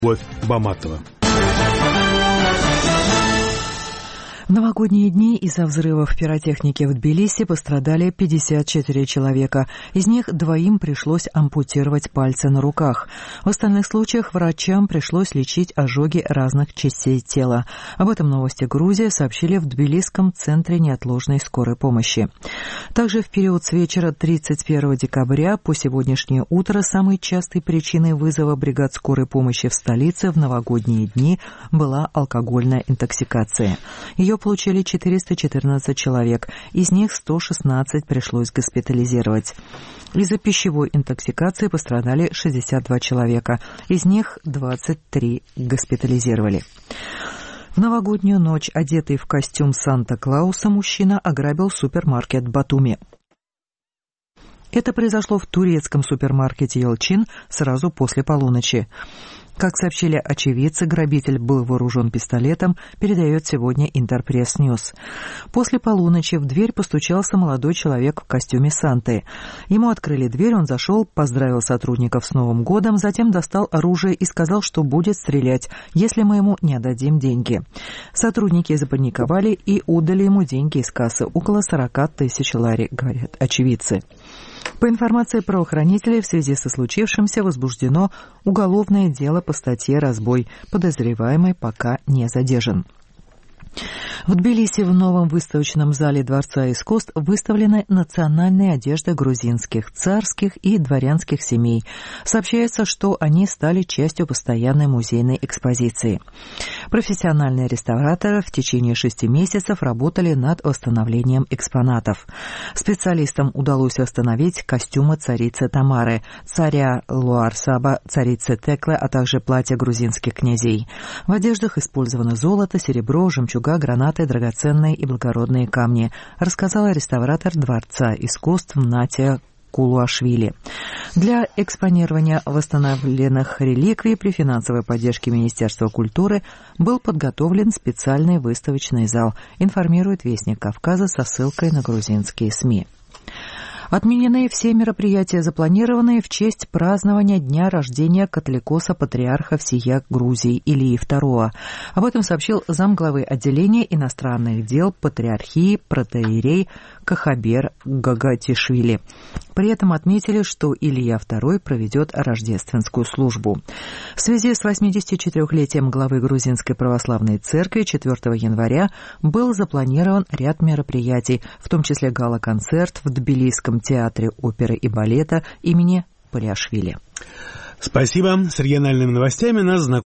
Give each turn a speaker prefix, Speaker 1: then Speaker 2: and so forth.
Speaker 1: Баматова.
Speaker 2: В новогодние дни из-за взрывов пиротехники в Тбилиси пострадали 54 человека. Из них 2 пришлось ампутировать пальцы на руках. В остальных случаях врачам пришлось лечить ожоги разных частей тела. Об этом «Новости Грузии» сообщили в Тбилисском центре неотложной скорой помощи. Также в период с вечера 31 декабря по сегодняшнее утро самой частой причиной вызова бригад скорой помощи в столице в новогодние дни была алкогольная интоксикация. Ее получили 414 человек, из них 116 пришлось госпитализировать. Из-за пищевой интоксикации пострадали 62 человека, из них 23 госпитализировали. В новогоднюю ночь, одетый в костюм Санта-Клауса, мужчина ограбил супермаркет Батуми. Это произошло в турецком супермаркете Елчин сразу после полуночи. Как сообщили очевидцы, грабитель был вооружен пистолетом, передает сегодня Интерпресс Ньюс. После полуночи в дверь постучался молодой человек в костюме Санты. Ему открыли дверь, он зашел, поздравил сотрудников с Новым годом, затем достал оружие и сказал, что будет стрелять, если мы ему не отдадим деньги. Сотрудники запаниковали и отдали ему деньги из кассы, около 40 тысяч лари, говорят очевидцы. По информации правоохранителей, в связи со случившимся возбуждено уголовное дело по статье «Разбой». Подозреваемый пока не задержан. В Тбилиси в новом выставочном зале Дворца искусств выставлены национальные одежды грузинских, царских и дворянских семей. Сообщается, что они стали частью постоянной музейной экспозиции. Профессиональные реставраторы в течение 6 месяцев работали над восстановлением экспонатов. Специалистам удалось восстановить костюмы царицы Тамары, царя Луарсаба, царицы Теклы, а также платья грузинских князей. В одеждах использовано золото, серебро, жемчуга, гранаты, драгоценные и благородные камни, рассказала реставратор Дворца искусств Натя Кулуашвили. Для экспонирования восстановленных реликвий при финансовой поддержке Министерства культуры был подготовлен специальный выставочный зал, информирует Вестник Кавказа со ссылкой на грузинские СМИ. Отменены все мероприятия, запланированные в честь празднования дня рождения католикоса-патриарха всея Грузии Илии II. Об этом сообщил замглавы отделения иностранных дел Патриархии протоиерей Кахабер Гагатишвили. При этом отметили, что Илья II проведет рождественскую службу. В связи с 84-летием главы Грузинской православной церкви 4 января был запланирован ряд мероприятий, в том числе гала-концерт в Тбилисском театре оперы и балета имени Палиашвили.
Speaker 1: Спасибо. С региональными новостями нас знакомит